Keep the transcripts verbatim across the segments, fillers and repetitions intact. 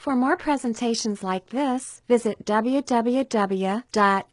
For more presentations like this, visit w w w dot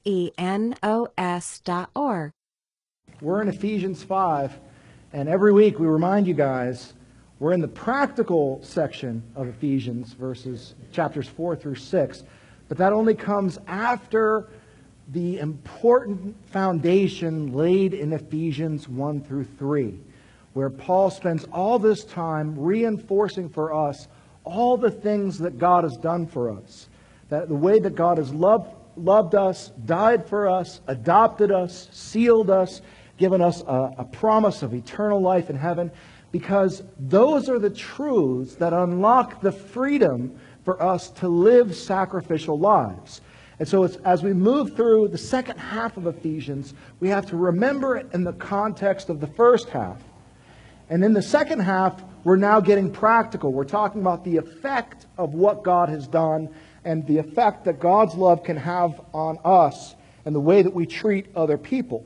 xenos dot org. We're in Ephesians five, and every week we remind you guys we're in the practical section of Ephesians, verses chapters four through six, but that only comes after the important foundation laid in Ephesians one through three, where Paul spends all this time reinforcing for us all the things that God has done for us. That the way that God has loved, loved us, died for us, adopted us, sealed us, given us a, a promise of eternal life in heaven, because those are the truths that unlock the freedom for us to live sacrificial lives. And so it's, as we move through the second half of Ephesians, we have to remember it in the context of the first half. And in the second half, we're now getting practical. We're talking about the effect of what God has done and the effect that God's love can have on us and the way that we treat other people.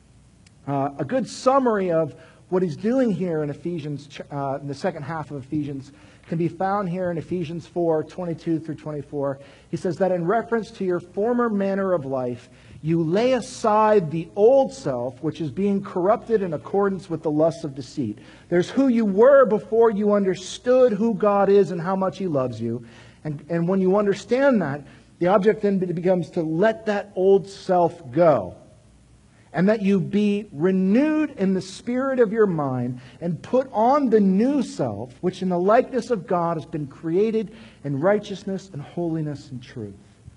Uh, a good summary of what he's doing here in Ephesians, uh, in the second half of Ephesians, can be found here in Ephesians four, twenty-two through twenty-four. He says that in reference to your former manner of life, you lay aside the old self, which is being corrupted in accordance with the lusts of deceit. There's who you were before you understood who God is and how much He loves you. And, and when you understand that, the object then becomes to let that old self go. And that you be renewed in the spirit of your mind and put on the new self, which in the likeness of God has been created in righteousness and holiness and truth.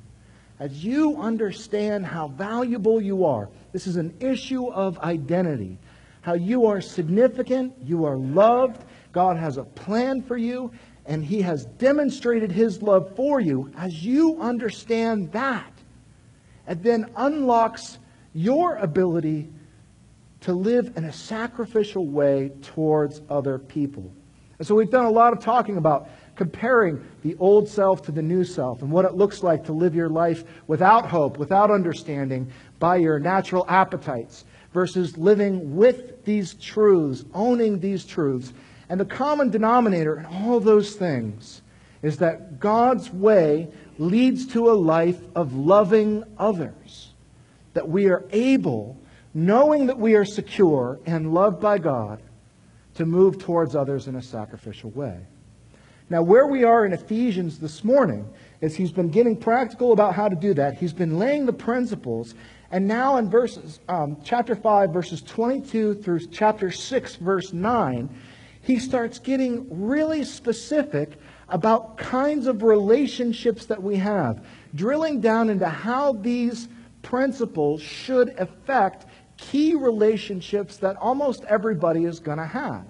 As you understand how valuable you are, this is an issue of identity. How you are significant, you are loved, God has a plan for you, and He has demonstrated His love for you. As you understand that, it then unlocks your ability to live in a sacrificial way towards other people. And so we've done a lot of talking about comparing the old self to the new self and what it looks like to live your life without hope, without understanding, by your natural appetites, versus living with these truths, owning these truths. And the common denominator in all those things is that God's way leads to a life of loving others. That we are able, knowing that we are secure and loved by God, to move towards others in a sacrificial way. Now, where we are in Ephesians this morning is he's been getting practical about how to do that. He's been laying the principles. And now in verses, um, chapter five, verses twenty-two through chapter six, verse nine, he starts getting really specific about kinds of relationships that we have, drilling down into how these principles should affect key relationships that almost everybody is going to have.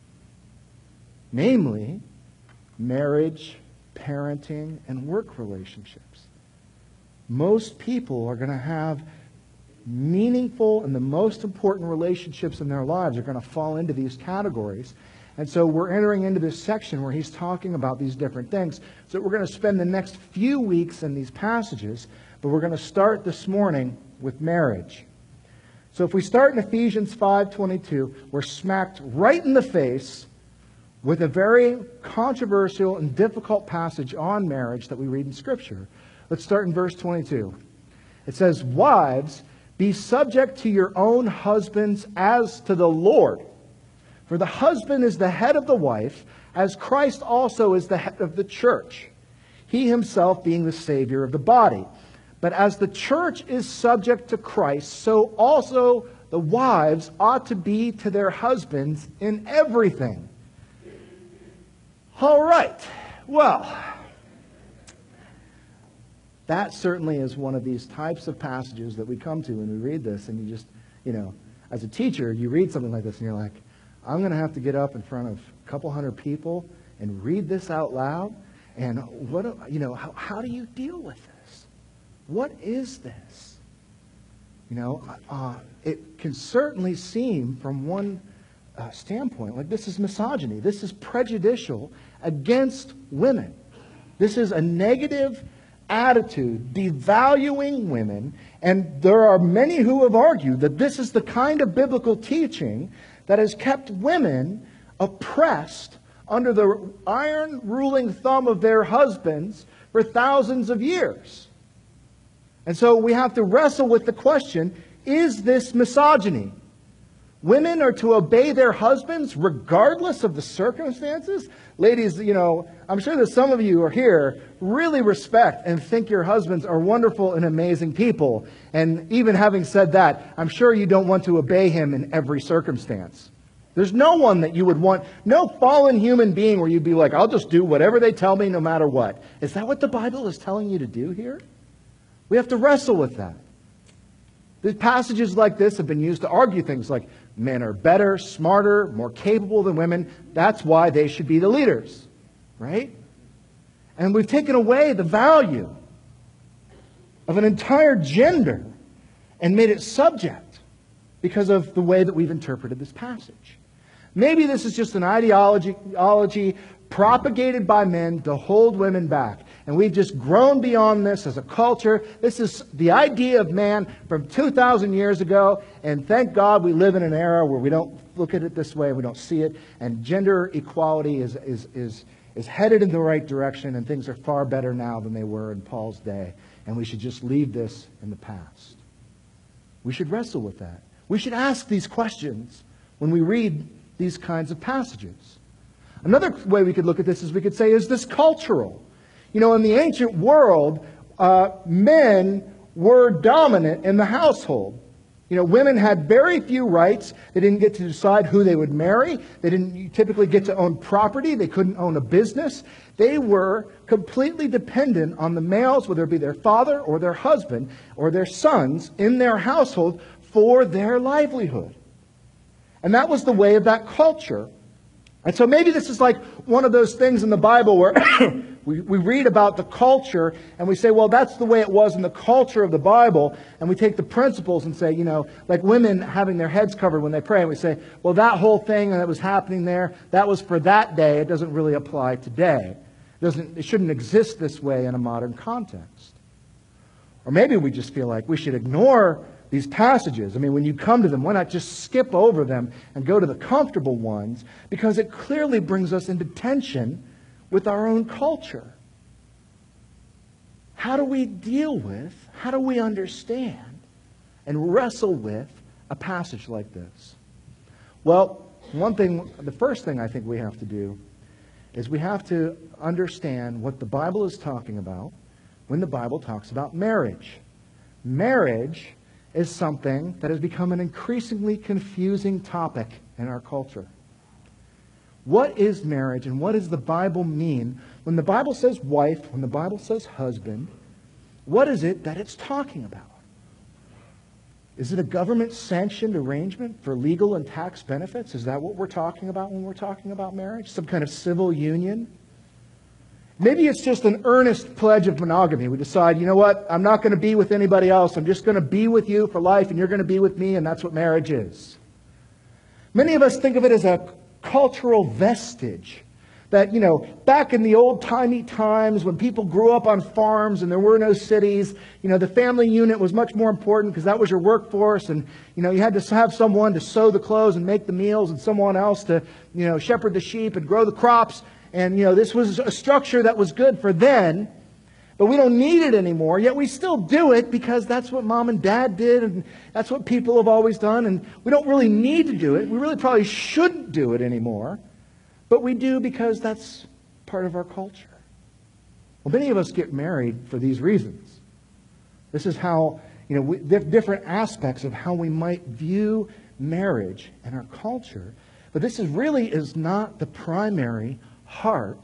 Namely, marriage, parenting, and work relationships. Most people are going to have meaningful and the most important relationships in their lives are going to fall into these categories. And so we're entering into this section where he's talking about these different things. So we're going to spend the next few weeks in these passages, but we're going to start this morning with marriage. So if we start in Ephesians five twenty-two, we're smacked right in the face with a very controversial and difficult passage on marriage that we read in Scripture. Let's start in verse twenty-two. It says, "Wives, be subject to your own husbands as to the Lord. For the husband is the head of the wife, as Christ also is the head of the church, He Himself being the Savior of the body. But as the church is subject to Christ, so also the wives ought to be to their husbands in everything." All right. Well, that certainly is one of these types of passages that we come to when we read this, and you just, you know, as a teacher, you read something like this and you're like, I'm going to have to get up in front of a couple hundred people and read this out loud. And what, you know, how, how do you deal with this? What is this? You know, uh, it can certainly seem from one uh, standpoint like this is misogyny. This is prejudicial against women. This is a negative attitude, devaluing women. And there are many who have argued that this is the kind of biblical teaching that has kept women oppressed under the iron ruling thumb of their husbands for thousands of years. And so we have to wrestle with the question, is this misogyny? Women are to obey their husbands regardless of the circumstances? Ladies, you know, I'm sure that some of you are here really respect and think your husbands are wonderful and amazing people. And even having said that, I'm sure you don't want to obey him in every circumstance. There's no one that you would want, no fallen human being where you'd be like, I'll just do whatever they tell me no matter what. Is that what the Bible is telling you to do here? We have to wrestle with that. The passages like this have been used to argue things like men are better, smarter, more capable than women. That's why they should be the leaders, right? And we've taken away the value of an entire gender and made it subject because of the way that we've interpreted this passage. Maybe this is just an ideology, ideology propagated by men to hold women back. And we've just grown beyond this as a culture. This is the idea of man from two thousand years ago. And thank God we live in an era where we don't look at it this way. We don't see it. And gender equality is, is, is, is headed in the right direction. And things are far better now than they were in Paul's day. And we should just leave this in the past. We should wrestle with that. We should ask these questions when we read these kinds of passages. Another way we could look at this is we could say, is this cultural? You know, in the ancient world, uh, men were dominant in the household. You know, women had very few rights. They didn't get to decide who they would marry. They didn't typically get to own property. They couldn't own a business. They were completely dependent on the males, whether it be their father or their husband or their sons in their household for their livelihood. And that was the way of that culture. And so maybe this is like one of those things in the Bible where we, we read about the culture and we say, well, that's the way it was in the culture of the Bible. And we take the principles and say, you know, like women having their heads covered when they pray. And we say, well, that whole thing that was happening there, that was for that day. It doesn't really apply today. It doesn't, it shouldn't exist this way in a modern context. Or maybe we just feel like we should ignore these passages. I mean, when you come to them, why not just skip over them and go to the comfortable ones? Because it clearly brings us into tension with our own culture. How do we deal with, how do we understand and wrestle with a passage like this? Well, one thing, the first thing I think we have to do is we have to understand what the Bible is talking about when the Bible talks about marriage. Marriage is something that has become an increasingly confusing topic in our culture. What is marriage and what does the Bible mean? When the Bible says wife, when the Bible says husband, what is it that it's talking about? Is it a government-sanctioned arrangement for legal and tax benefits? Is that what we're talking about when we're talking about marriage? Some kind of civil union? Maybe it's just an earnest pledge of monogamy. We decide, you know what, I'm not going to be with anybody else. I'm just going to be with you for life, and you're going to be with me, and that's what marriage is. Many of us think of it as a cultural vestige. That, you know, back in the old-timey times when people grew up on farms and there were no cities, you know, the family unit was much more important because that was your workforce. And, you know, you had to have someone to sew the clothes and make the meals and someone else to, you know, shepherd the sheep and grow the crops. And, you know, this was a structure that was good for then, but we don't need it anymore. Yet we still do it because that's what mom and dad did, and that's what people have always done. And we don't really need to do it. We really probably shouldn't do it anymore. But we do because that's part of our culture. Well, many of us get married for these reasons. This is how, you know, we, different aspects of how we might view marriage in our culture. But this is really is not the primary heart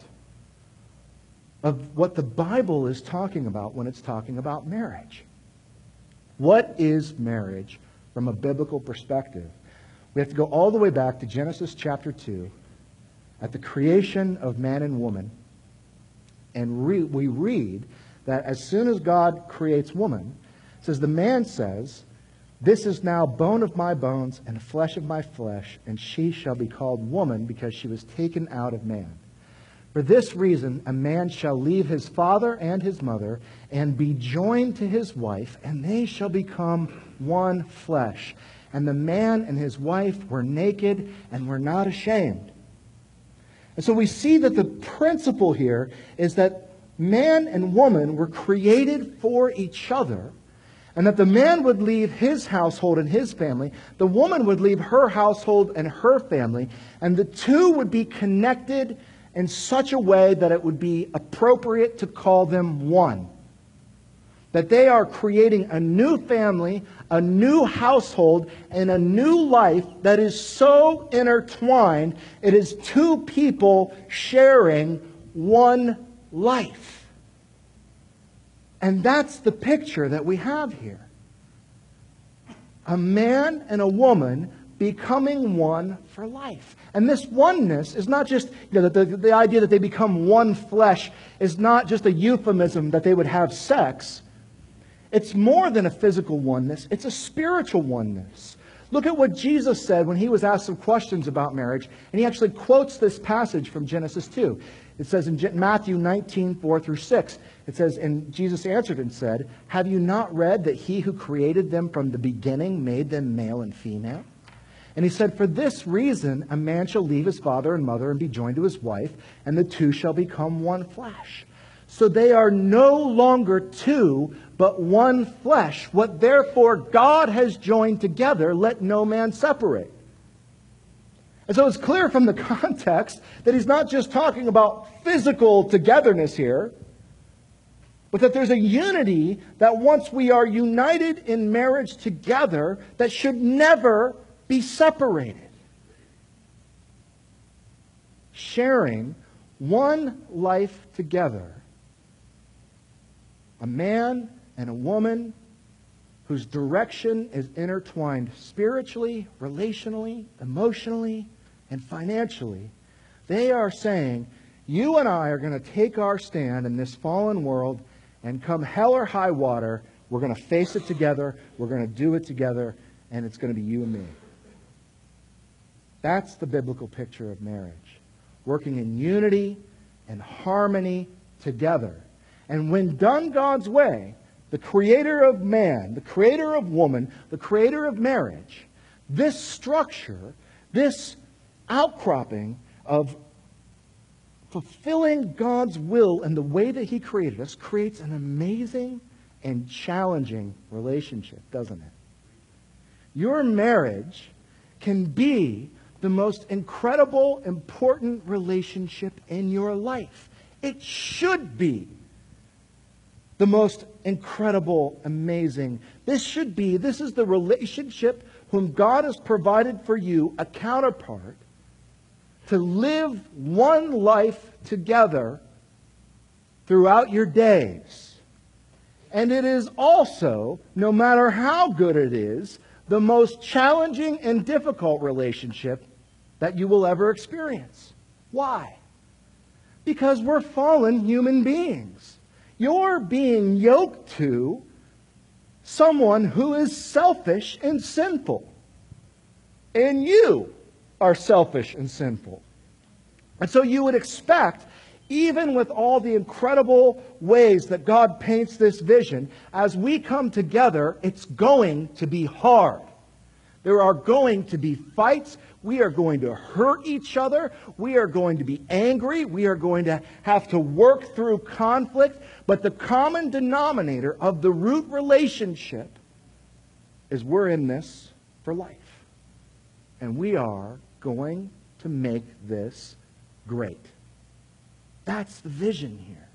of what the Bible is talking about when it's talking about marriage. What is marriage from a biblical perspective? We have to go all the way back to Genesis chapter two, at the creation of man and woman. And re- we read that as soon as God creates woman, it says, the man says, this is now bone of my bones and flesh of my flesh, and she shall be called woman because she was taken out of man. For this reason, a man shall leave his father and his mother and be joined to his wife, and they shall become one flesh. And the man and his wife were naked and were not ashamed. And so we see that the principle here is that man and woman were created for each other, and that the man would leave his household and his family, the woman would leave her household and her family, and the two would be connected in such a way that it would be appropriate to call them one. That they are creating a new family, a new household, and a new life that is so intertwined, it is two people sharing one life. And that's the picture that we have here. A man and a woman becoming one for life. And this oneness is not just, you know, the, the, the idea that they become one flesh is not just a euphemism that they would have sex. It's more than a physical oneness. It's a spiritual oneness. Look at what Jesus said when he was asked some questions about marriage. And he actually quotes this passage from Genesis two. It says in Matthew nineteen, four through six, it says, and Jesus answered and said, "Have you not read that he who created them from the beginning made them male and female? And he said, for this reason, a man shall leave his father and mother and be joined to his wife, and the two shall become one flesh. So they are no longer two, but one flesh. What therefore God has joined together, let no man separate." And so it's clear from the context that he's not just talking about physical togetherness here, but that there's a unity that once we are united in marriage together, that should never be separated. Sharing one life together. A man and a woman whose direction is intertwined spiritually, relationally, emotionally, and financially. They are saying, you and I are going to take our stand in this fallen world, and come hell or high water, we're going to face it together, we're going to do it together, and it's going to be you and me. That's the biblical picture of marriage. Working in unity and harmony together. And when done God's way, the creator of man, the creator of woman, the creator of marriage, this structure, this outcropping of fulfilling God's will and the way that He created us creates an amazing and challenging relationship, doesn't it? Your marriage can be the most incredible, important relationship in your life. It should be the most incredible, amazing. This should be, this is the relationship whom God has provided for you, a counterpart, to live one life together throughout your days. And it is also, no matter how good it is, the most challenging and difficult relationship that you will ever experience. Why? Because we're fallen human beings. You're being yoked to someone who is selfish and sinful. And you are selfish and sinful. And so you would expect, even with all the incredible ways that God paints this vision, as we come together, it's going to be hard. There are going to be fights. We are going to hurt each other. We are going to be angry. We are going to have to work through conflict. But the common denominator of the root relationship is we're in this for life. And we are going to make this great. That's the vision here.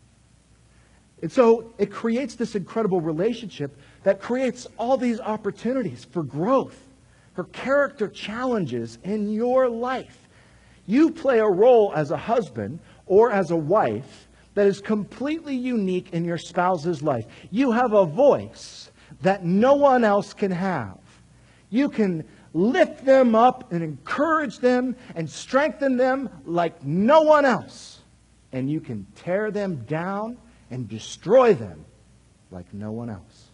And so it creates this incredible relationship that creates all these opportunities for growth, for character challenges in your life. You play a role as a husband or as a wife that is completely unique in your spouse's life. You have a voice that no one else can have. You can lift them up and encourage them and strengthen them like no one else. And you can tear them down and destroy them like no one else.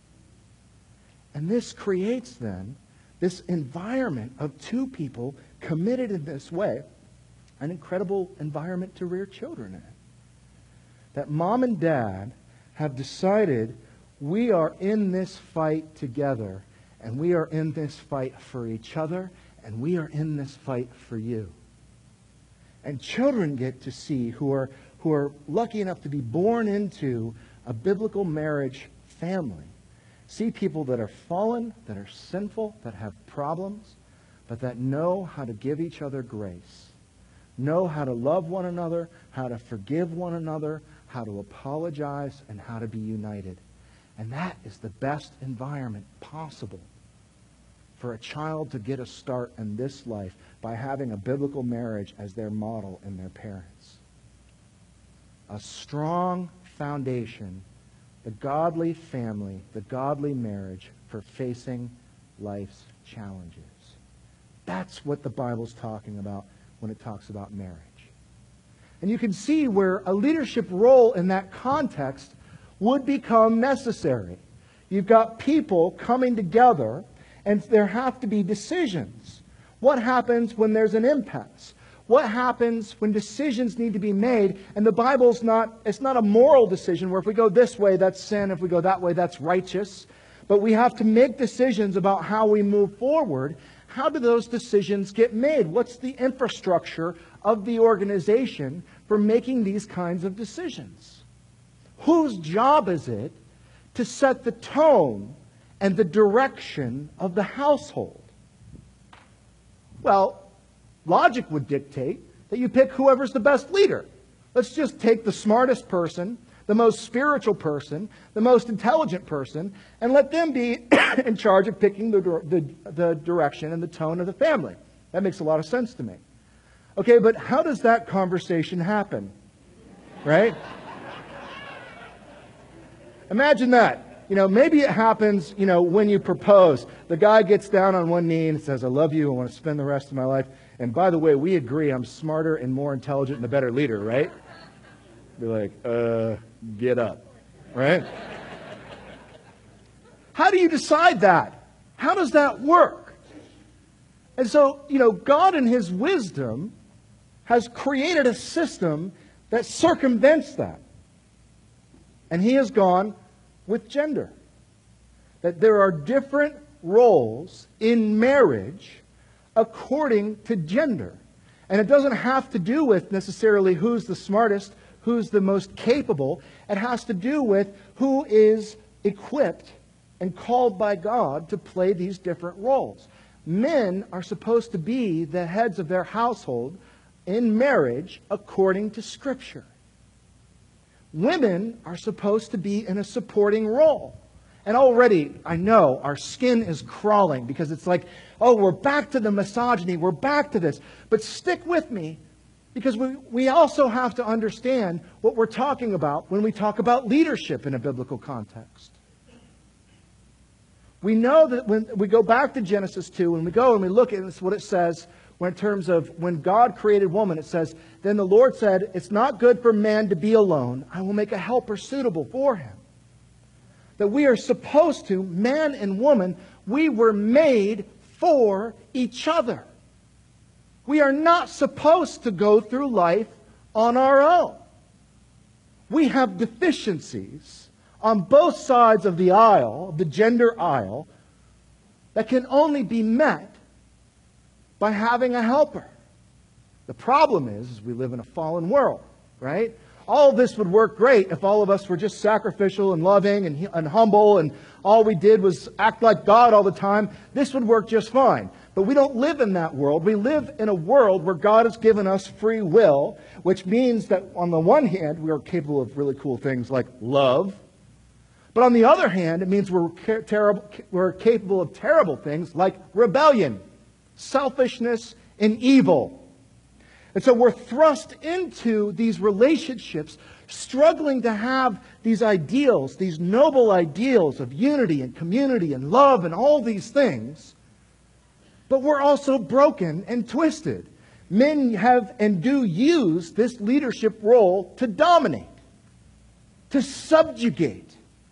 And this creates then this environment of two people committed in this way, an incredible environment to rear children in. That mom and dad have decided we are in this fight together, and we are in this fight for each other, and we are in this fight for you. And children get to see, who are, who are lucky enough to be born into a biblical marriage family, see people that are fallen, that are sinful, that have problems, but that know how to give each other grace, know how to love one another, how to forgive one another, how to apologize, and how to be united. And that is the best environment possible for a child to get a start in this life, by having a biblical marriage as their model in their parents. A strong foundation, the godly family, the godly marriage for facing life's challenges. That's what the Bible's talking about when it talks about marriage. And you can see where a leadership role in that context would become necessary. You've got people coming together, and there have to be decisions. What happens when there's an impasse? What happens when decisions need to be made? And the Bible's not, it's not a moral decision where if we go this way, that's sin. If we go that way, that's righteous. But we have to make decisions about how we move forward. How do those decisions get made? What's the infrastructure of the organization for making these kinds of decisions? Whose job is it to set the tone and the direction of the household? Well, logic would dictate that you pick whoever's the best leader. Let's just take the smartest person, the most spiritual person, the most intelligent person, and let them be in charge of picking the, the, the direction and the tone of the family. That makes a lot of sense to me. Okay, but how does that conversation happen? Right? Imagine that. You know, maybe it happens, you know, when you propose. The guy gets down on one knee and says, I love you, I want to spend the rest of my life. And by the way, we agree I'm smarter and more intelligent and a better leader, right? Be like, uh, get up, right? How do you decide that? How does that work? And so, you know, God in His wisdom has created a system that circumvents that. And He has gone with gender. That there are different roles in marriage according to gender. And it doesn't have to do with necessarily who's the smartest, who's the most capable. It has to do with who is equipped and called by God to play these different roles. Men are supposed to be the heads of their household in marriage according to Scripture. Women are supposed to be in a supporting role. And already, I know, our skin is crawling because it's like, oh, we're back to the misogyny, we're back to this. But stick with me, because we, we also have to understand what we're talking about when we talk about leadership in a biblical context. We know that when we go back to Genesis two, and we go and we look at this, what it says, when in terms of when God created woman, it says, then the Lord said, it's not good for man to be alone. I will make a helper suitable for him. That we are supposed to, man and woman, we were made for each other. We are not supposed to go through life on our own. We have deficiencies on both sides of the aisle, the gender aisle, that can only be met by having a helper. The problem is, is we live in a fallen world, right? All of this would work great if all of us were just sacrificial and loving and, and humble, and all we did was act like God all the time. This would work just fine. But we don't live in that world. We live in a world where God has given us free will, which means that on the one hand, we are capable of really cool things like love. But on the other hand, it means we're, ca- terrible, we're capable of terrible things like rebellion, selfishness, and evil. And so we're thrust into these relationships, struggling to have these ideals, these noble ideals of unity and community and love and all these things. But we're also broken and twisted. Men have and do use this leadership role to dominate, to subjugate.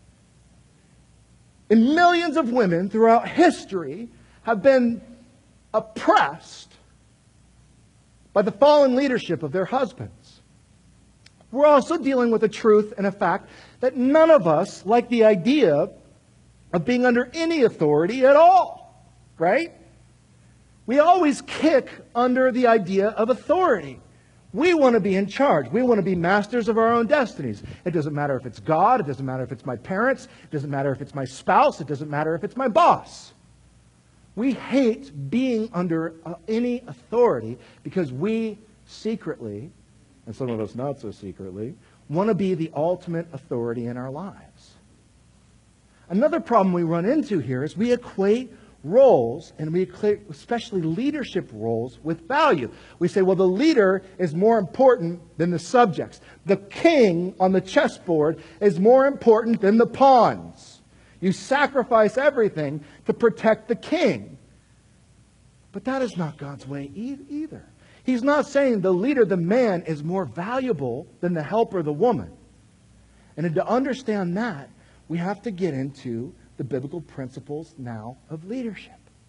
And millions of women throughout history have been oppressed by the fallen leadership of their husbands. We're also dealing with a truth and a fact that none of us like the idea of being under any authority at all, right? We always kick under the idea of authority. We want to be in charge. We want to be masters of our own destinies. It doesn't matter if it's God. It doesn't matter if it's my parents. It doesn't matter if it's my spouse. It doesn't matter if it's my boss. We hate being under uh, any authority because we secretly, and some of us not so secretly, want to be the ultimate authority in our lives. Another problem we run into here is we equate roles, and we equate especially leadership roles, with value. We say, well, the leader is more important than the subjects. The king on the chessboard is more important than the pawns. You sacrifice everything to protect the king. But that is not God's way e- either. He's not saying the leader, the man, is more valuable than the helper, the woman. And to understand that, we have to get into the biblical principles now of leadership.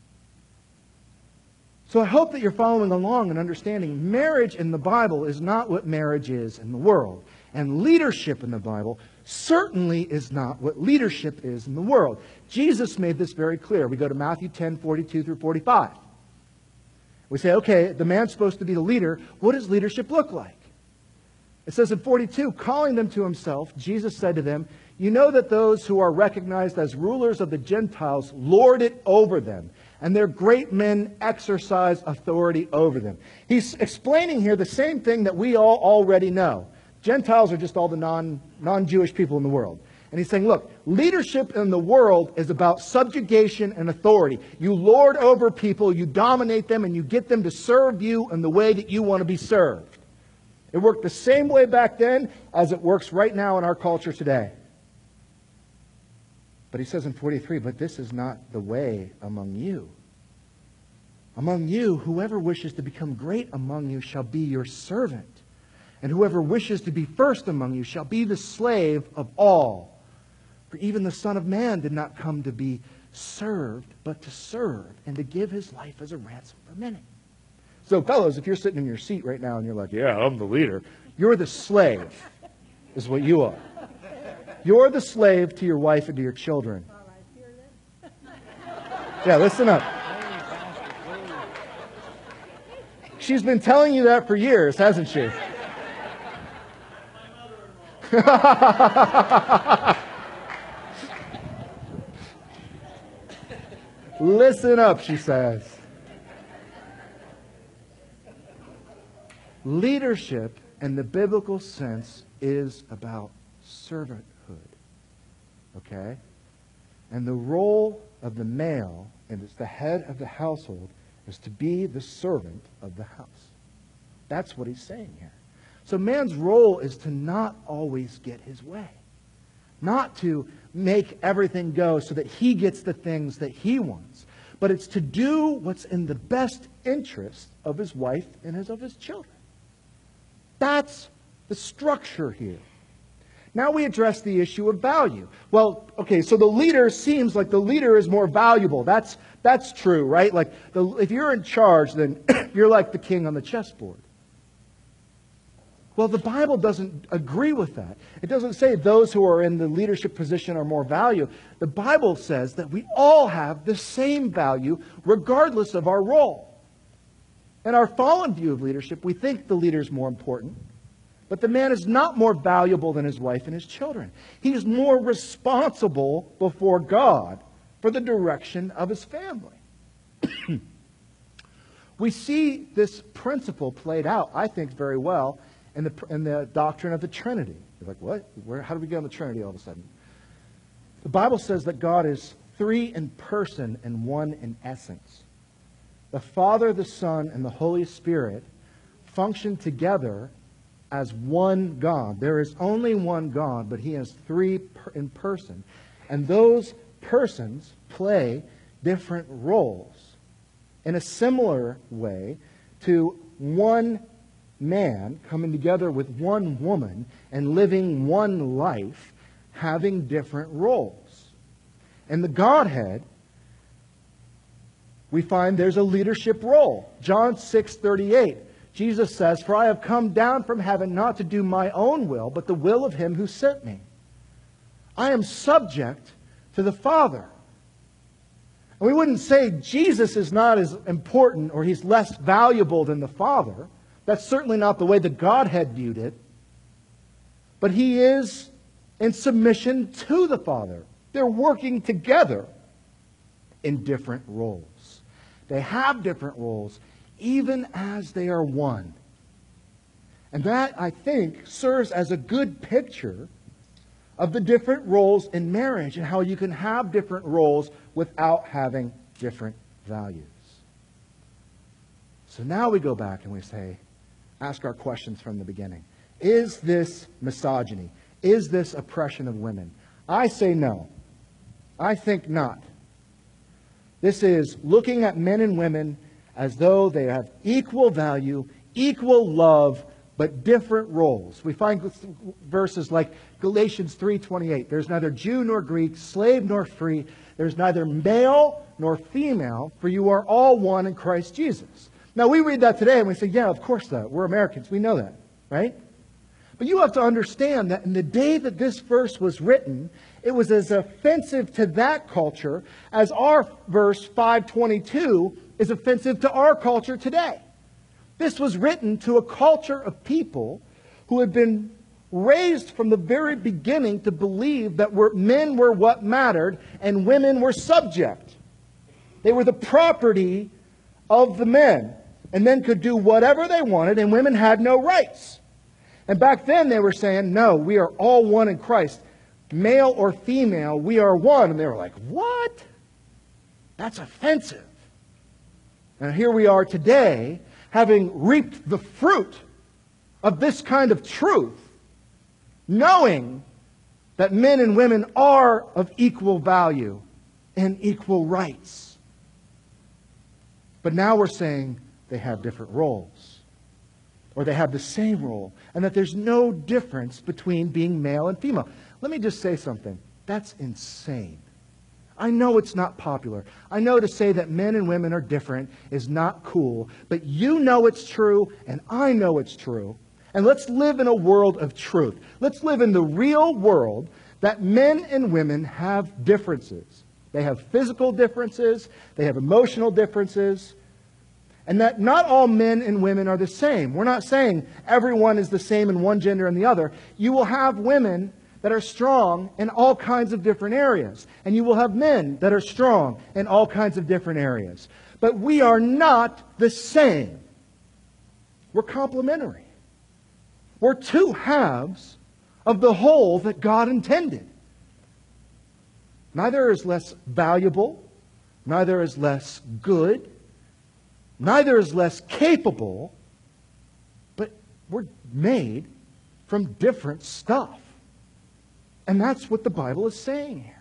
So I hope that you're following along and understanding marriage in the Bible is not what marriage is in the world. And leadership in the Bible certainly is not what leadership is in the world. Jesus made this very clear. We go to Matthew ten, forty-two through forty-five. We say, okay, the man's supposed to be the leader. What does leadership look like? It says in forty-two, calling them to himself, Jesus said to them, you know that those who are recognized as rulers of the Gentiles lord it over them, and their great men exercise authority over them. He's explaining here the same thing that we all already know. Gentiles are just all the non, non-Jewish people in the world. And he's saying, look, leadership in the world is about subjugation and authority. You lord over people, you dominate them, and you get them to serve you in the way that you want to be served. It worked the same way back then as it works right now in our culture today. But he says in forty-three, but this is not the way among you. Among you, whoever wishes to become great among you shall be your servant. And whoever wishes to be first among you shall be the slave of all. For even the Son of Man did not come to be served, but to serve, and to give his life as a ransom for many. So, fellows, if you're sitting in your seat right now and you're like, yeah, I'm the leader, you're the slave, is what you are. You're the slave to your wife and to your children. Yeah, listen up. She's been telling you that for years, hasn't she? Listen up, she says. Leadership in the biblical sense is about servanthood. Okay? And the role of the male, and it's the head of the household, is to be the servant of the house. That's what he's saying here. So man's role is to not always get his way. Not to make everything go so that he gets the things that he wants. But it's to do what's in the best interest of his wife and his, of his children. That's the structure here. Now we address the issue of value. Well, okay, so the leader seems like the leader is more valuable. That's, that's true, right? Like, the, if you're in charge, then you're like the king on the chessboard. Well, the Bible doesn't agree with that. It doesn't say those who are in the leadership position are more value. The Bible says that we all have the same value regardless of our role. In our fallen view of leadership, we think the leader is more important. But the man is not more valuable than his wife and his children. He is more responsible before God for the direction of his family. We see this principle played out, I think, very well in the, in the doctrine of the Trinity. You're like, what? Where, how do we get on the Trinity all of a sudden? The Bible says that God is three in person and one in essence. The Father, the Son, and the Holy Spirit function together as one God. There is only one God, but He has three per- in person. And those persons play different roles. In a similar way to one man coming together with one woman and living one life, having different roles. In the Godhead, we find there's a leadership role. John six thirty-eight. Jesus says, "For I have come down from heaven not to do my own will, but the will of Him who sent me. I am subject to the Father." And we wouldn't say Jesus is not as important or He's less valuable than the Father. That's certainly not the way the Godhead viewed it. But he is in submission to the Father. They're working together in different roles. They have different roles, even as they are one. And that, I think, serves as a good picture of the different roles in marriage and how you can have different roles without having different values. So now we go back and we say, ask our questions from the beginning. Is this misogyny? Is this oppression of women? I say no. I think not. This is looking at men and women as though they have equal value, equal love, but different roles. We find verses like Galatians three twenty-eight. There's neither Jew nor Greek, slave nor free. There's neither male nor female, for you are all one in Christ Jesus. Now, we read that today and we say, yeah, of course that. We're Americans. We know that, right? But you have to understand that in the day that this verse was written, it was as offensive to that culture as our verse five twenty-two is offensive to our culture today. This was written to a culture of people who had been raised from the very beginning to believe that we're, men were what mattered and women were subject. They were the property of the men. And men could do whatever they wanted and women had no rights. And back then they were saying, no, we are all one in Christ. Male or female, we are one. And they were like, what? That's offensive. And here we are today, having reaped the fruit of this kind of truth, knowing that men and women are of equal value and equal rights. But now we're saying they have different roles, or they have the same role, and that there's no difference between being male and female. Let me just say something. That's insane. I know it's not popular. I know to say that men and women are different is not cool, but you know it's true, and I know it's true. And let's live in a world of truth. Let's live in the real world that men and women have differences. They have physical differences, they have emotional differences, and that not all men and women are the same. We're not saying everyone is the same in one gender and the other. You will have women that are strong in all kinds of different areas. And you will have men that are strong in all kinds of different areas. But we are not the same. We're complementary. We're two halves of the whole that God intended. Neither is less valuable. Neither is less good. Neither is less capable, but we're made from different stuff. And that's what the Bible is saying here.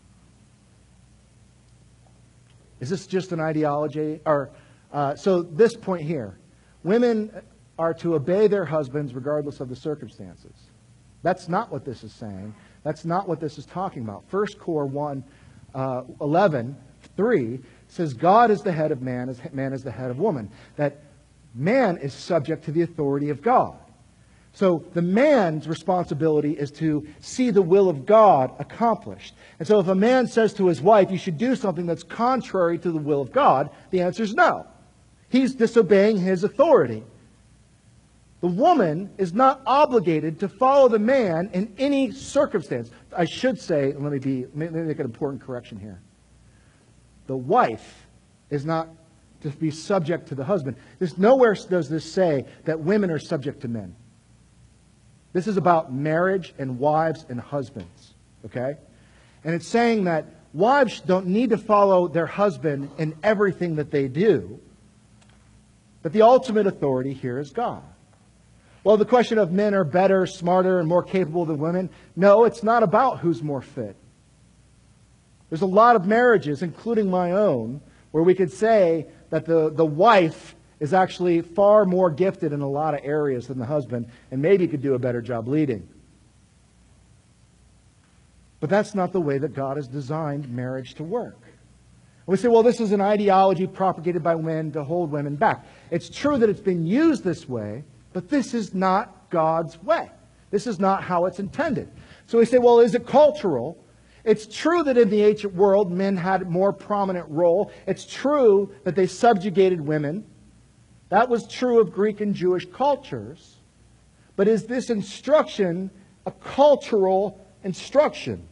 Is this just an ideology? Or uh, so this point here, women are to obey their husbands regardless of the circumstances. That's not what this is saying. That's not what this is talking about. First Cor one, uh, eleven, three says God is the head of man, as man is the head of woman. That man is subject to the authority of God. So the man's responsibility is to see the will of God accomplished. And so if a man says to his wife, you should do something that's contrary to the will of God, the answer is no. He's disobeying his authority. The woman is not obligated to follow the man in any circumstance. I should say, let me be, let me make an important correction here. The wife is not to be subject to the husband. There's nowhere does this say that women are subject to men. This is about marriage and wives and husbands. Okay? And it's saying that wives don't need to follow their husband in everything that they do. But the ultimate authority here is God. Well, the question of men are better, smarter, and more capable than women. No, it's not about who's more fit. There's a lot of marriages, including my own, where we could say that the, the wife is actually far more gifted in a lot of areas than the husband, and maybe could do a better job leading. But that's not the way that God has designed marriage to work. And we say, well, this is an ideology propagated by men to hold women back. It's true that it's been used this way, but this is not God's way. This is not how it's intended. So we say, well, is it cultural? It's true that in the ancient world, men had a more prominent role. It's true that they subjugated women. That was true of Greek and Jewish cultures. But is this instruction a cultural instruction?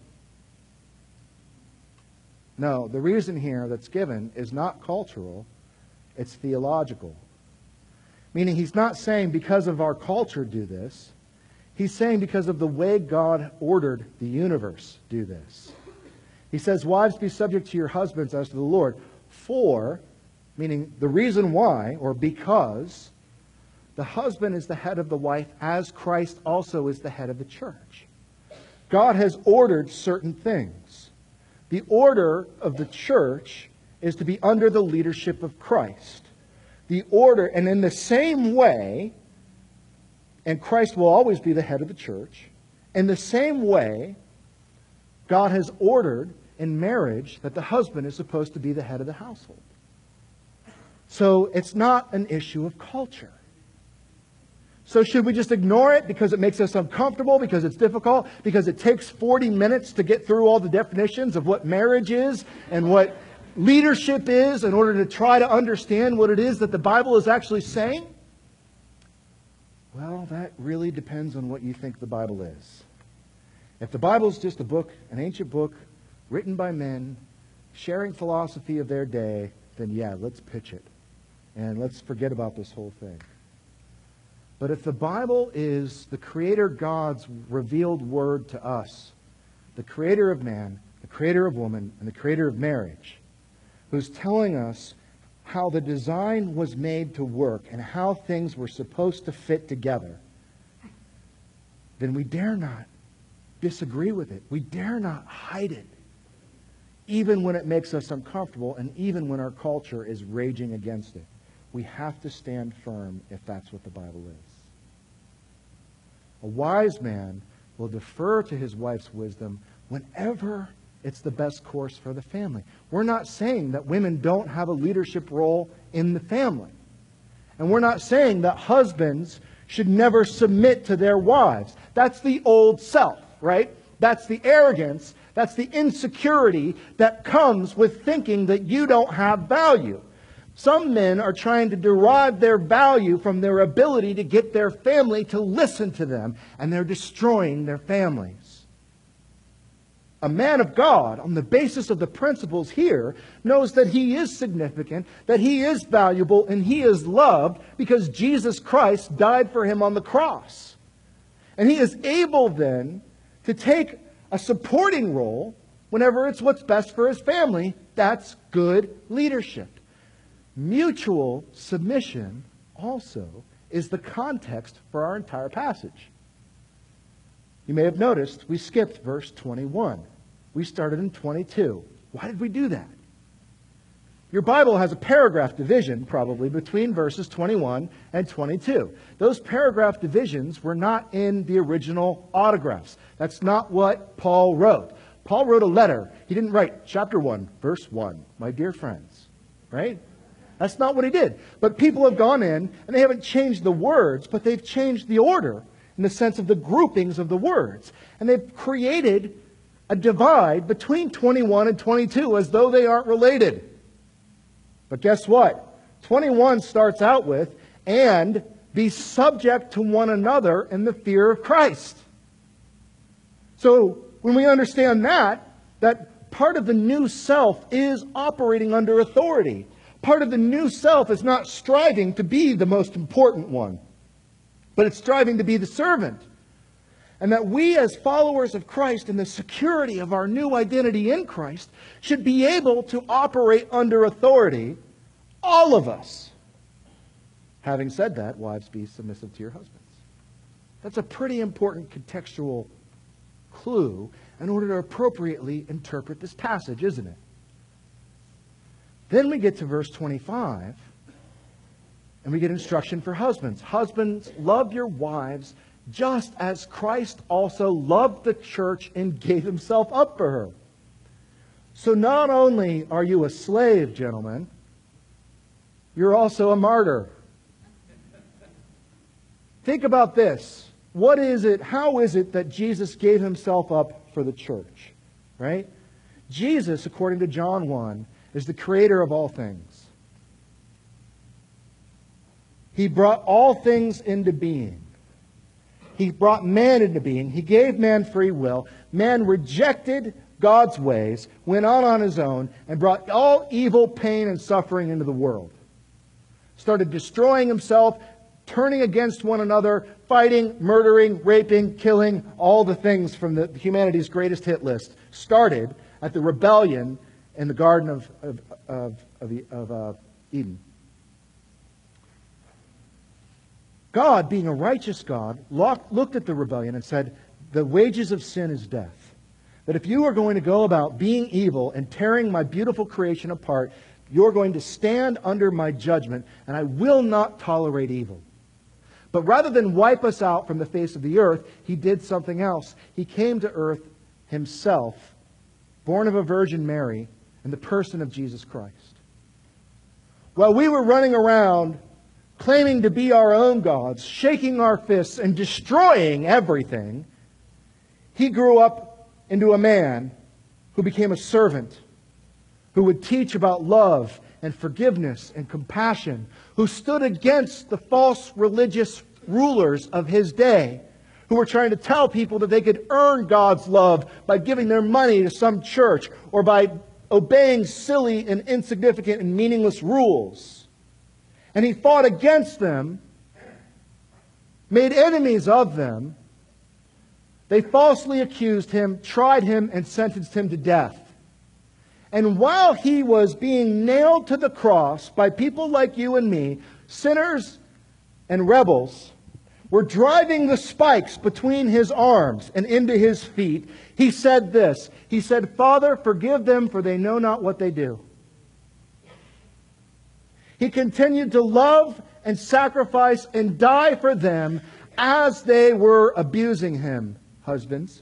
No, the reason here that's given is not cultural, it's theological. Meaning he's not saying because of our culture do this. He's saying because of the way God ordered the universe do this. He says, wives, be subject to your husbands as to the Lord. For, meaning the reason why, or because, the husband is the head of the wife, as Christ also is the head of the church. God has ordered certain things. The order of the church is to be under the leadership of Christ. The order, and in the same way, and Christ will always be the head of the church, in the same way, God has ordered in marriage that the husband is supposed to be the head of the household. So it's not an issue of culture. So should we just ignore it because it makes us uncomfortable, because it's difficult, because it takes forty minutes to get through all the definitions of what marriage is and what leadership is in order to try to understand what it is that the Bible is actually saying? Well, that really depends on what you think the Bible is. If the Bible is just a book, an ancient book, written by men, sharing philosophy of their day, then yeah, let's pitch it. And let's forget about this whole thing. But if the Bible is the Creator God's revealed word to us, the Creator of man, the Creator of woman, and the Creator of marriage, who's telling us how the design was made to work and how things were supposed to fit together, then we dare not disagree with it. We dare not hide it, even when it makes us uncomfortable and even when our culture is raging against it. We have to stand firm if that's what the Bible is. A wise man will defer to his wife's wisdom whenever it's the best course for the family. We're not saying that women don't have a leadership role in the family. And we're not saying that husbands should never submit to their wives. That's the old self, right? That's the arrogance. That's the insecurity that comes with thinking that you don't have value. Some men are trying to derive their value from their ability to get their family to listen to them, and they're destroying their families. A man of God, on the basis of the principles here, knows that he is significant, that he is valuable, and he is loved because Jesus Christ died for him on the cross. And he is able then to take a supporting role whenever it's what's best for his family. That's good leadership. Mutual submission also is the context for our entire passage. You may have noticed we skipped verse twenty-one. We started in twenty-two. Why did we do that? Your Bible has a paragraph division, probably, between verses twenty-one and twenty-two. Those paragraph divisions were not in the original autographs. That's not what Paul wrote. Paul wrote a letter. He didn't write chapter one, verse one, my dear friends. Right? That's not what he did. But people have gone in, and they haven't changed the words, but they've changed the order in the sense of the groupings of the words. And they've created a divide between twenty-one and twenty-two as though they aren't related. But guess what? twenty-one starts out with, and be subject to one another in the fear of Christ. So when we understand that, that part of the new self is operating under authority. Part of the new self is not striving to be the most important one, but it's striving to be the servant. And that we as followers of Christ in the security of our new identity in Christ should be able to operate under authority, all of us. Having said that, wives, be submissive to your husbands. That's a pretty important contextual clue in order to appropriately interpret this passage, isn't it? Then we get to verse twenty-five, and we get instruction for husbands. Husbands, love your wives just as Christ also loved the church and gave himself up for her. So not only are you a slave, gentlemen, you're also a martyr. Think about this. What is it, how is it that Jesus gave himself up for the church? Right? Jesus, according to John one, is the creator of all things. He brought all things into being. He brought man into being. He gave man free will. Man rejected God's ways, went on on his own, and brought all evil, pain, and suffering into the world. Started destroying himself, turning against one another, fighting, murdering, raping, killing, all the things from the, humanity's greatest hit list. Started at the rebellion in the Garden of, of, of, of, of uh, Eden. God, being a righteous God, looked at the rebellion and said, the wages of sin is death. That if you are going to go about being evil and tearing my beautiful creation apart, you're going to stand under my judgment, and I will not tolerate evil. But rather than wipe us out from the face of the earth, He did something else. He came to earth Himself, born of a Virgin Mary, in the person of Jesus Christ. While we were running around claiming to be our own gods, shaking our fists and destroying everything, He grew up into a man who became a servant, who would teach about love and forgiveness and compassion, who stood against the false religious rulers of His day, who were trying to tell people that they could earn God's love by giving their money to some church or by obeying silly and insignificant and meaningless rules. And He fought against them, made enemies of them. They falsely accused Him, tried Him, and sentenced Him to death. And while He was being nailed to the cross by people like you and me, sinners and rebels were driving the spikes between His arms and into His feet, He said this. He said, Father, forgive them, for they know not what they do. He continued to love and sacrifice and die for them as they were abusing Him, husbands.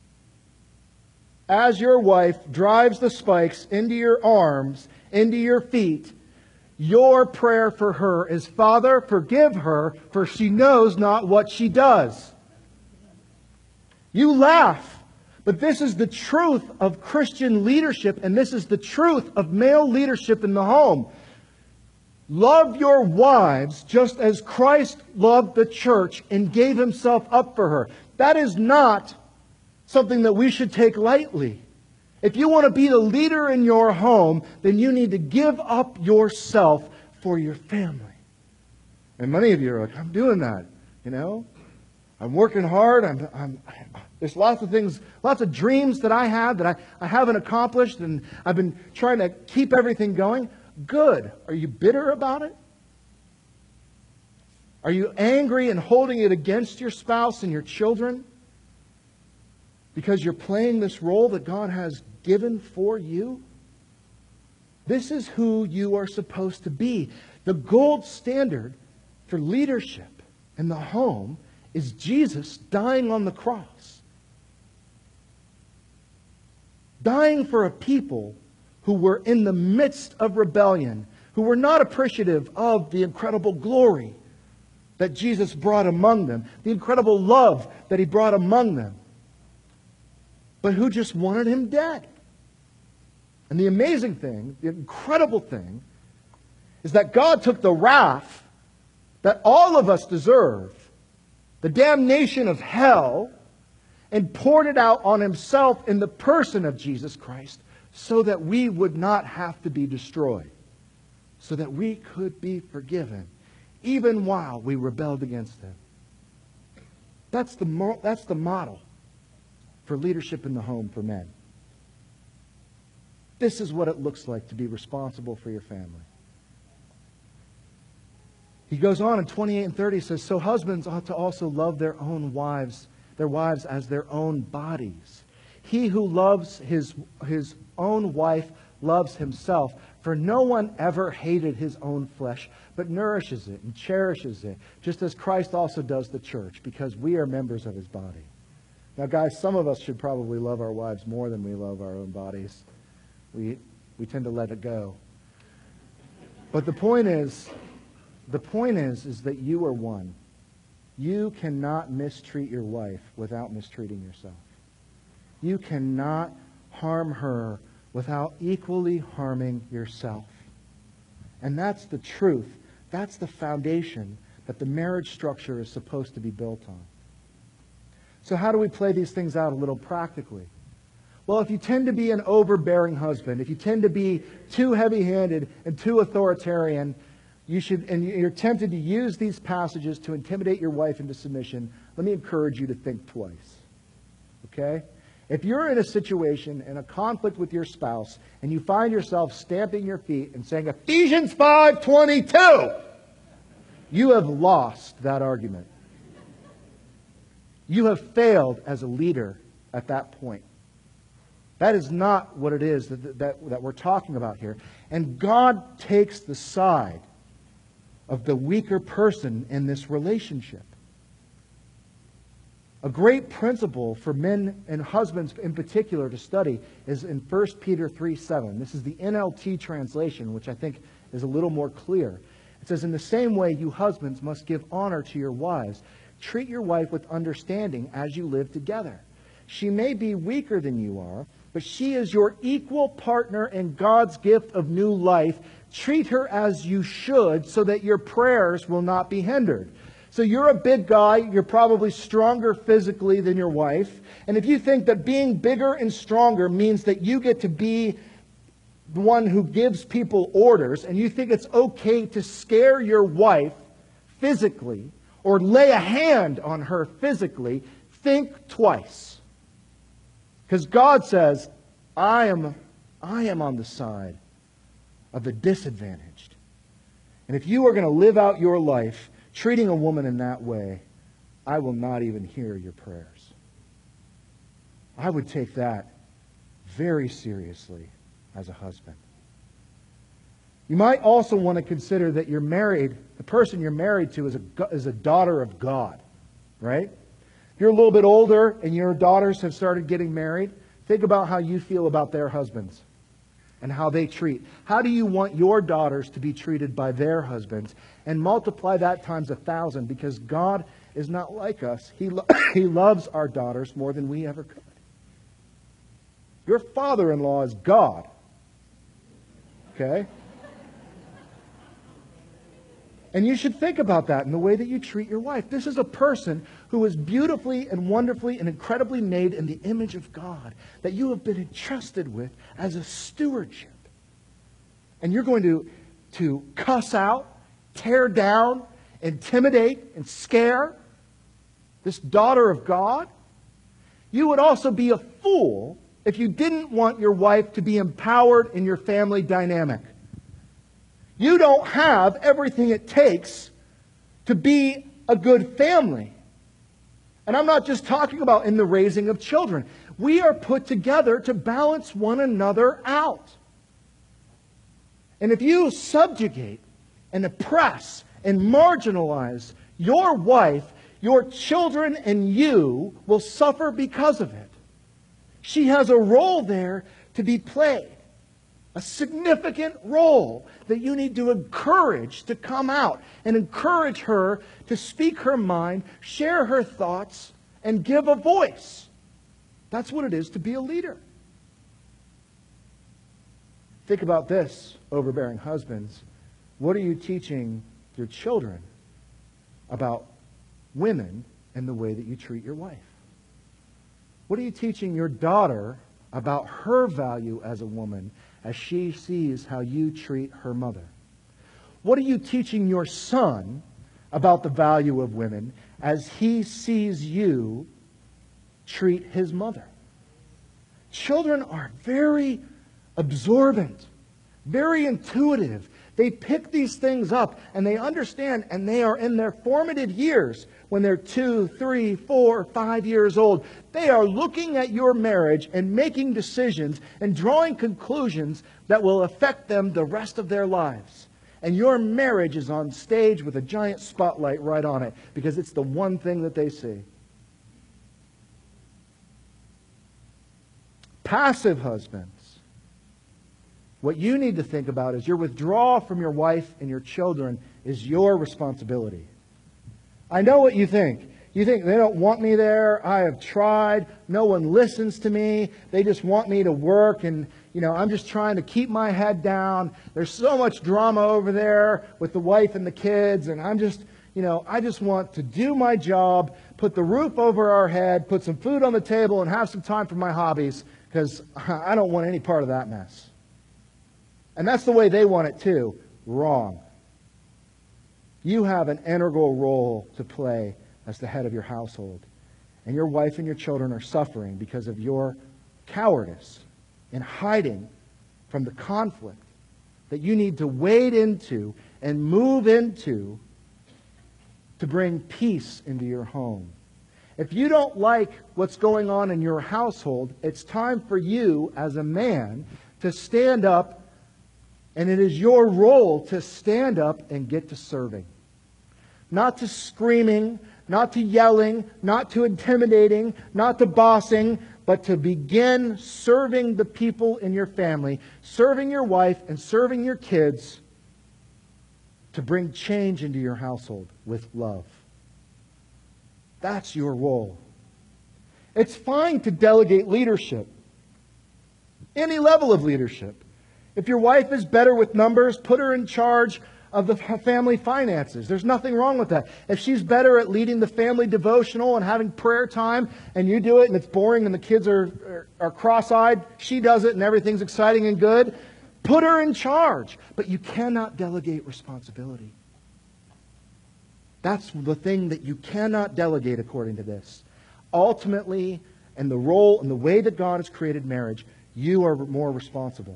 As your wife drives the spikes into your arms, into your feet, your prayer for her is, Father, forgive her, for she knows not what she does. You laugh, but this is the truth of Christian leadership, and this is the truth of male leadership in the home. Love your wives just as Christ loved the church and gave Himself up for her. That is not something that we should take lightly. If you want to be the leader in your home, then you need to give up yourself for your family. And many of you are like, I'm doing that, you know. I'm working hard. I'm, I'm, there's lots of things, lots of dreams that I have that I, I haven't accomplished, and I've been trying to keep everything going. Good. Are you bitter about it? Are you angry and holding it against your spouse and your children? Because you're playing this role that God has given for you? This is who you are supposed to be. The gold standard for leadership in the home is Jesus dying on the cross. Dying for a people who were in the midst of rebellion, who were not appreciative of the incredible glory that Jesus brought among them, the incredible love that He brought among them, but who just wanted Him dead. And the amazing thing, the incredible thing, is that God took the wrath that all of us deserve, the damnation of hell, and poured it out on Himself in the person of Jesus Christ, so that we would not have to be destroyed, so that we could be forgiven, even while we rebelled against Him. That's the, mo- that's the model for leadership in the home for men. This is what it looks like to be responsible for your family. He goes on in twenty-eight and thirty, says, so husbands ought to also love their own wives, their wives as their own bodies. He who loves his, his own wife loves himself, for no one ever hated his own flesh, but nourishes it and cherishes it, just as Christ also does the church, because we are members of His body. Now, guys, some of us should probably love our wives more than we love our own bodies. We, we tend to let it go. But the point is, the point is, is that you are one. You cannot mistreat your wife without mistreating yourself. You cannot harm her without equally harming yourself. And that's the truth. That's the foundation that the marriage structure is supposed to be built on. So how do we play these things out a little practically? Well, if you tend to be an overbearing husband, if you tend to be too heavy-handed and too authoritarian, you should, and you're tempted to use these passages to intimidate your wife into submission, let me encourage you to think twice. Okay? If you're in a situation, in a conflict with your spouse, and you find yourself stamping your feet and saying, Ephesians five twenty-two, you have lost that argument. You have failed as a leader at that point. That is not what it is that, that, that we're talking about here. And God takes the side of the weaker person in this relationship. A great principle for men and husbands in particular to study is in First Peter three seven. This is the N L T translation, which I think is a little more clear. It says, in the same way, you husbands must give honor to your wives. Treat your wife with understanding as you live together. She may be weaker than you are, but she is your equal partner in God's gift of new life. Treat her as you should so that your prayers will not be hindered. So you're a big guy. You're probably stronger physically than your wife. And if you think that being bigger and stronger means that you get to be the one who gives people orders, and you think it's okay to scare your wife physically or lay a hand on her physically, think twice. Because God says, I am, I am on the side of the disadvantaged. And if you are going to live out your life treating a woman in that way, I will not even hear your prayers. I would take that very seriously as a husband. You might also want to consider that you're married, the person you're married to is a, is a daughter of God, right? If you're a little bit older and your daughters have started getting married, think about how you feel about their husbands and how they treat. How do you want your daughters to be treated by their husbands? And multiply that times a thousand, because God is not like us. He, lo- he loves our daughters more than we ever could. Your father-in-law is God. Okay? And you should think about that in the way that you treat your wife. This is a person who is beautifully and wonderfully and incredibly made in the image of God, that you have been entrusted with as a stewardship. And you're going to, to cuss out, tear down, intimidate, and scare this daughter of God? You would also be a fool if you didn't want your wife to be empowered in your family dynamic. You don't have everything it takes to be a good family. And I'm not just talking about in the raising of children. We are put together to balance one another out. And if you subjugate and oppress and marginalize your wife, your children and you will suffer because of it. She has a role there to be played. A significant role that you need to encourage to come out and encourage her to speak her mind, share her thoughts, and give a voice. That's what it is to be a leader. Think about this, overbearing husbands. What are you teaching your children about women and the way that you treat your wife? What are you teaching your daughter about her value as a woman as she sees how you treat her mother? What are you teaching your son about the value of women as he sees you treat his mother? Children are very absorbent, very intuitive. They pick these things up and they understand, and they are in their formative years when they're two, three, four, five years old. They are looking at your marriage and making decisions and drawing conclusions that will affect them the rest of their lives. And your marriage is on stage with a giant spotlight right on it because it's the one thing that they see. Passive husbands. What you need to think about is your withdrawal from your wife and your children is your responsibility. I know what you think. You think they don't want me there. I have tried. No one listens to me. They just want me to work, and you know, I'm just trying to keep my head down. There's so much drama over there with the wife and the kids, and I'm just, you know, I just want to do my job, put the roof over our head, put some food on the table, and have some time for my hobbies, because I don't want any part of that mess. And that's the way they want it too. Wrong. You have an integral role to play as the head of your household. And your wife and your children are suffering because of your cowardice in hiding from the conflict that you need to wade into and move into to bring peace into your home. If you don't like what's going on in your household, it's time for you as a man to stand up, and it is your role to stand up and get to serving. Not to screaming, not to yelling, not to intimidating, not to bossing, but to begin serving the people in your family, serving your wife and serving your kids, to bring change into your household with love. That's your role. It's fine to delegate leadership. Any level of leadership. If your wife is better with numbers, put her in charge of the family finances. There's nothing wrong with that. If she's better at leading the family devotional and having prayer time, and you do it and it's boring and the kids are, are, are cross-eyed, she does it and everything's exciting and good, put her in charge. But you cannot delegate responsibility. That's the thing that you cannot delegate according to this. Ultimately, and the role and the way that God has created marriage, you are more responsible.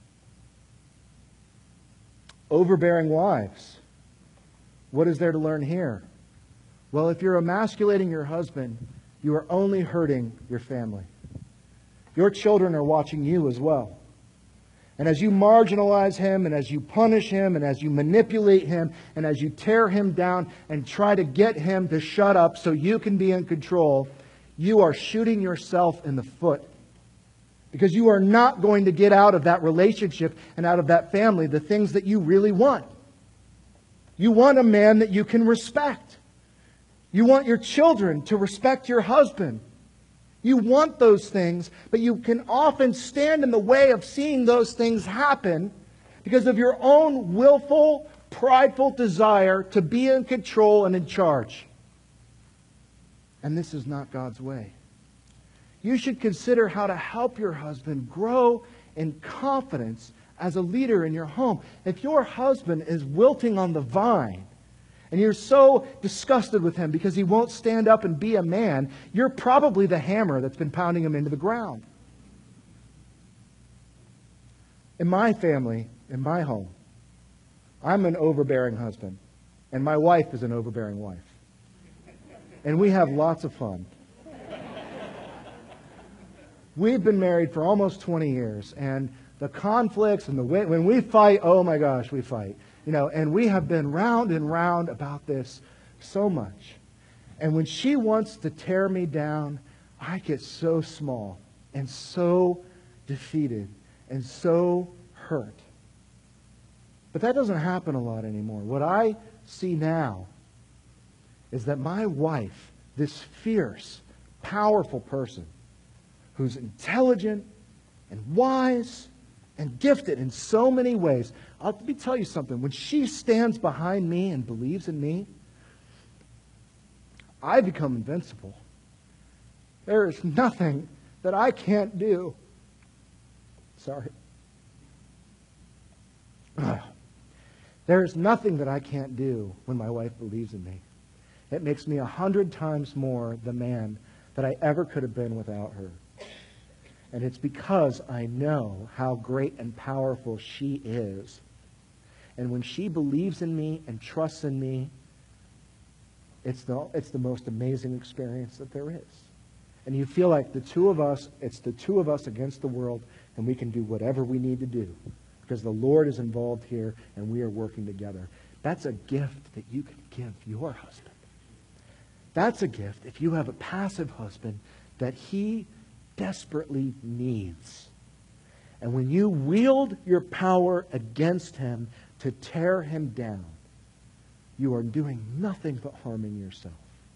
Overbearing wives. What is there to learn here? Well, if you're emasculating your husband, you are only hurting your family. Your children are watching you as well. And as you marginalize him, and as you punish him, and as you manipulate him, and as you tear him down and try to get him to shut up so you can be in control, you are shooting yourself in the foot. Because you are not going to get out of that relationship and out of that family the things that you really want. You want a man that you can respect. You want your children to respect your husband. You want those things, but you can often stand in the way of seeing those things happen because of your own willful, prideful desire to be in control and in charge. And this is not God's way. You should consider how to help your husband grow in confidence as a leader in your home. If your husband is wilting on the vine, and you're so disgusted with him because he won't stand up and be a man, you're probably the hammer that's been pounding him into the ground. In my family, in my home, I'm an overbearing husband, and my wife is an overbearing wife. And we have lots of fun. We've been married for almost twenty years, and the conflicts and the way, when we fight, oh my gosh, we fight. You know, and we have been round and round about this so much. And when she wants to tear me down, I get so small and so defeated and so hurt. But that doesn't happen a lot anymore. What I see now is that my wife, this fierce, powerful person, who's intelligent and wise and gifted in so many ways. I'll, let me tell you something. When she stands behind me and believes in me, I become invincible. There is nothing that I can't do. Sorry. There is nothing that I can't do when my wife believes in me. It makes me a hundred times more the man that I ever could have been without her. And it's because I know how great and powerful she is. And when she believes in me and trusts in me, it's the, it's the most amazing experience that there is. And you feel like the two of us, it's the two of us against the world, and we can do whatever we need to do. Because the Lord is involved here, and we are working together. That's a gift that you can give your husband. That's a gift if you have a passive husband that he desperately needs. And when you wield your power against him to tear him down, you are doing nothing but harming yourself.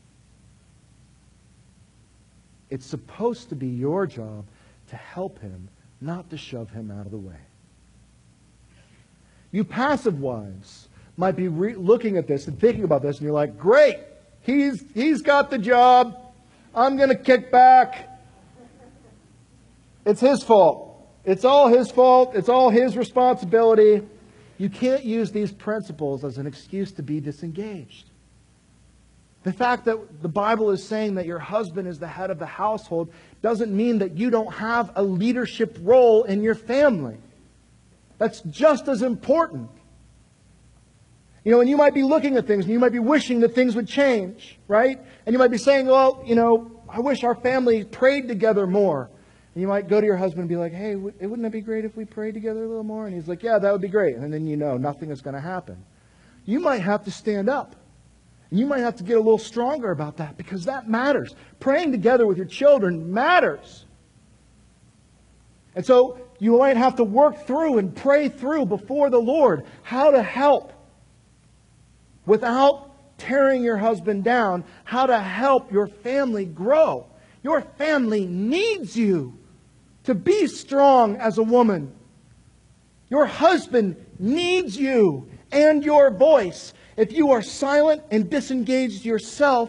It's supposed to be your job to help him, not to shove him out of the way. You passive wives, might be re- looking at this and thinking about this, and you're like, great, he's, he's got the job. I'm going to kick back. It's his fault. It's all his fault. It's all his responsibility. You can't use these principles as an excuse to be disengaged. The fact that the Bible is saying that your husband is the head of the household doesn't mean that you don't have a leadership role in your family. That's just as important. You know, and you might be looking at things and you might be wishing that things would change, right? And you might be saying, well, you know, I wish our family prayed together more. And you might go to your husband and be like, hey, wouldn't it be great if we prayed together a little more? And he's like, yeah, that would be great. And then you know nothing is going to happen. You might have to stand up. And you might have to get a little stronger about that, because that matters. Praying together with your children matters. And so you might have to work through and pray through before the Lord how to help without tearing your husband down, how to help your family grow. Your family needs you to be strong as a woman. Your husband needs you and your voice. If you are silent and disengaged yourself,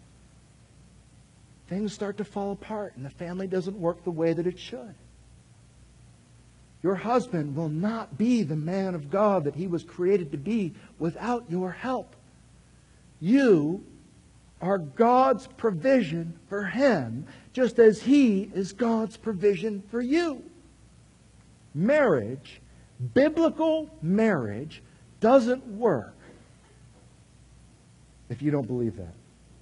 things start to fall apart and the family doesn't work the way that it should. Your husband will not be the man of God that he was created to be without your help. You are God's provision for him, just as he is God's provision for you. Marriage, biblical marriage, doesn't work if you don't believe that.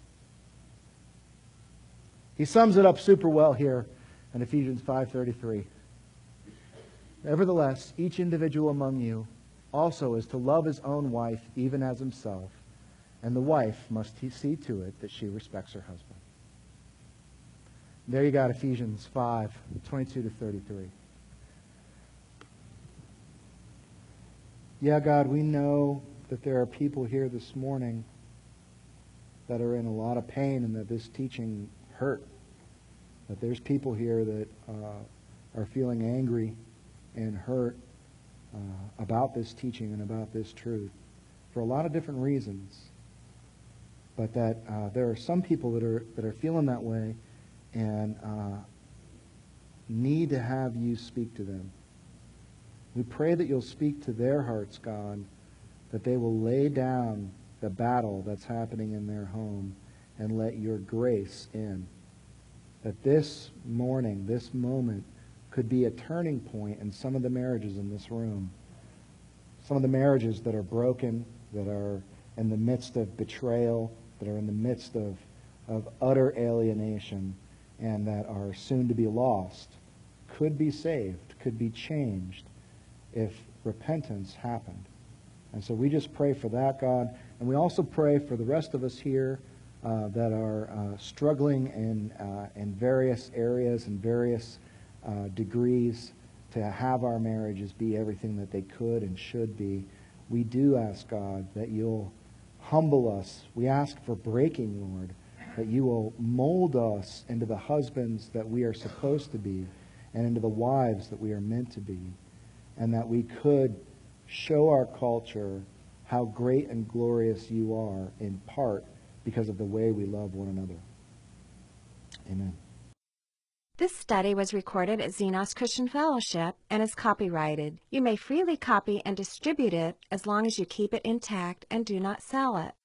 He sums it up super well here in Ephesians five thirty-three. Nevertheless, each individual among you also is to love his own wife even as himself, and the wife must see to it that she respects her husband. There you got Ephesians five twenty-two to thirty-three. Yeah, God, we know that there are people here this morning that are in a lot of pain and that this teaching hurt. That there's people here that uh, are feeling angry and hurt uh, about this teaching and about this truth for a lot of different reasons. But that uh, there are some people that are that are feeling that way and uh, need to have you speak to them. We pray that you'll speak to their hearts, God, that they will lay down the battle that's happening in their home and let your grace in. That this morning, this moment, could be a turning point in some of the marriages in this room. Some of the marriages that are broken, that are in the midst of betrayal, that are in the midst of, of utter alienation, and that are soon to be lost, could be saved, could be changed if repentance happened. And so we just pray for that, God. And we also pray for the rest of us here uh, that are uh, struggling in, uh, in various areas and various uh, degrees to have our marriages be everything that they could and should be. We do ask, God, that you'll humble us. We ask for breaking, Lord, that you will mold us into the husbands that we are supposed to be and into the wives that we are meant to be, and that we could show our culture how great and glorious you are, in part because of the way we love one another. Amen. This study was recorded at Xenos Christian Fellowship and is copyrighted. You may freely copy and distribute it as long as you keep it intact and do not sell it.